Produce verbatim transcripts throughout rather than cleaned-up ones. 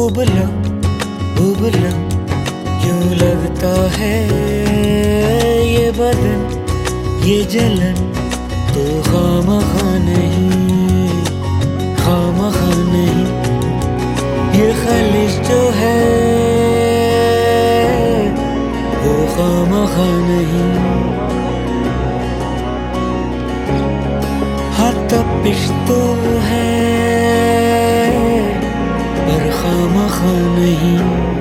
उबला उबला क्यों लगता है ये बदन, ये जलन तो खामखा नहीं, खामखा नहीं। ये खलिश जो है वो खामखा नहीं। हाँ तपिश तो है पर खामखा नहीं।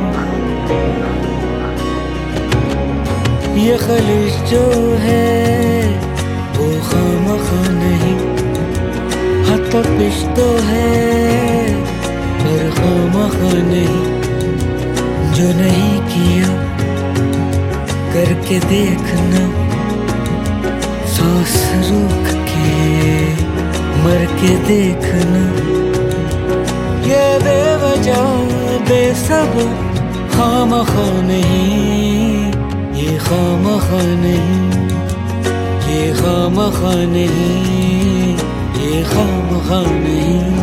ये खलिश जो है वो खामखा नहीं। हाँ तपिश तो है पर खामखा नहीं। जो नहीं किया करके देखना, सांस रोक के मर के देखना। ये बेवजह बेसबब खामखा नहीं, ये खामखा नहीं, ये खामखा नहीं, ये खामखा नहीं।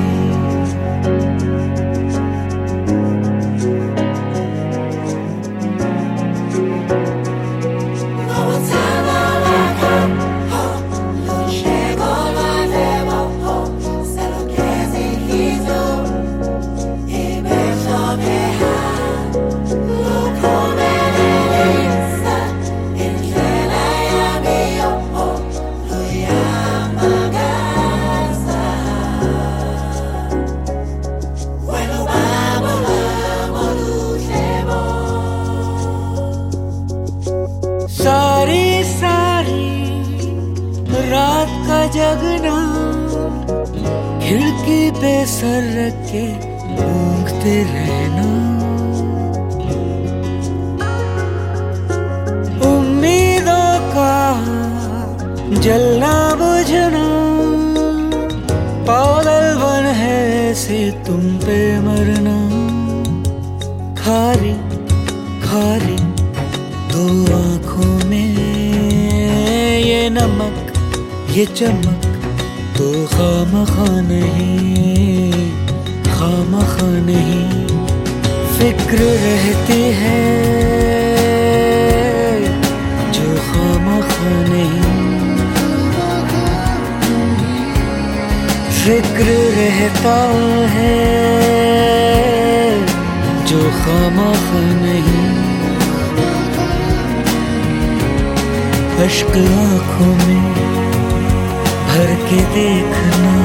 सारी सारी रात का जगना, खिड़की पे सर रख के ऊँघते रहना। उम्मीदों का जलना बुझना, पागल बन है ऐसे तुम पे मरना। खारी खारी दो आँखों में ये नमक ये चमक तो खामखा नहीं, खामखा नहीं। फिक्र रहती है जो खामखा नहीं। फिक्र रहता है जो खामखा नहीं। अश्क आँखों में भर के देखना,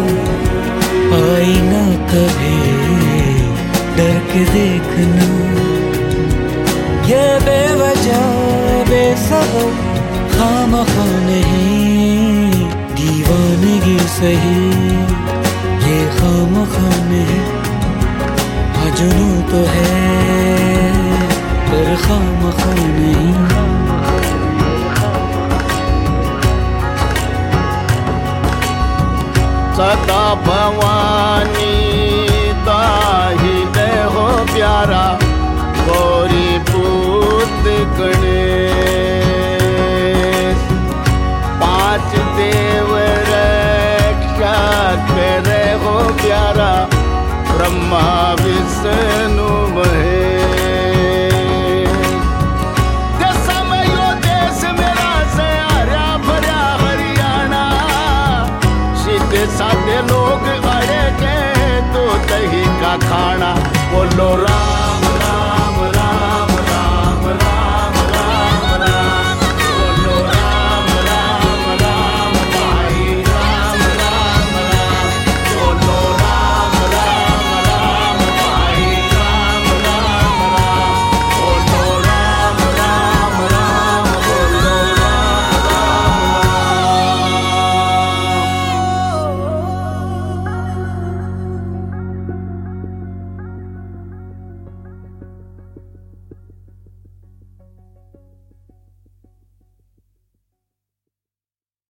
आईना कभी डर के देखना। ये बेवजह बेसबब खामखा नहीं, दीवानगी सही ये खामखा नहीं। हाँ जुनून तो है पर खामखा नहीं। सदा भवानी ताहिद हो प्यारा, गौरी पूत गणेश। पांच देव रक्षा करे हो प्यारा, ब्रह्मा विष्णु महेश। दसमयो देश मेरा से हरा भरा हरियाणा, सीधे साधे लोग अड़े के तो दही का खाना। बोलो राम